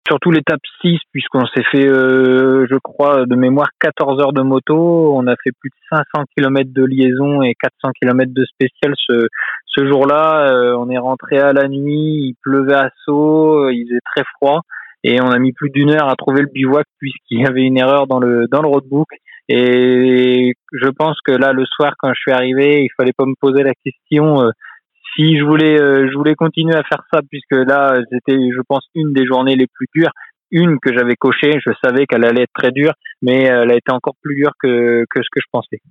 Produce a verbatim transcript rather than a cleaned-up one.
surtout l'étape six, puisqu'on s'est fait, euh, je crois, de mémoire, quatorze heures de moto. On a fait plus de cinq cents kilomètres de liaison et quatre cents kilomètres de spécial ce, ce jour-là. Euh, on est rentré à la nuit, il pleuvait à seau, il faisait très froid. Et on a mis plus d'une heure à trouver le bivouac puisqu'il y avait une erreur dans le, dans le roadbook. Et je pense que là, le soir, quand je suis arrivé, il fallait pas me poser la question, euh, si je voulais, euh, je voulais continuer à faire ça, puisque là, c'était, je pense, une des journées les plus dures, une que j'avais cochée. Je savais qu'elle allait être très dure, mais elle a été encore plus dure que que ce que je pensais.